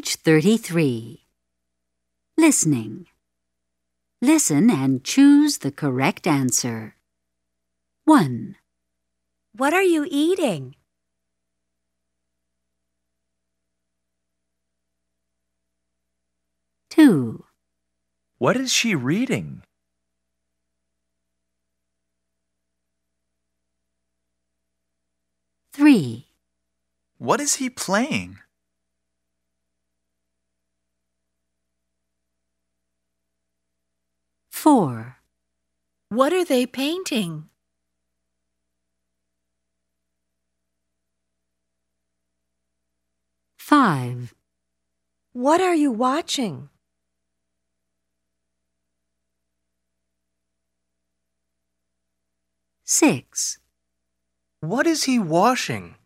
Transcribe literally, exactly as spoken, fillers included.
Page thirty-three. Listening. Listen and choose the correct answer. one. What are you eating? two. What is she reading? three. What is he playing? four. What are they painting? five. What are you watching? six. What is he washing?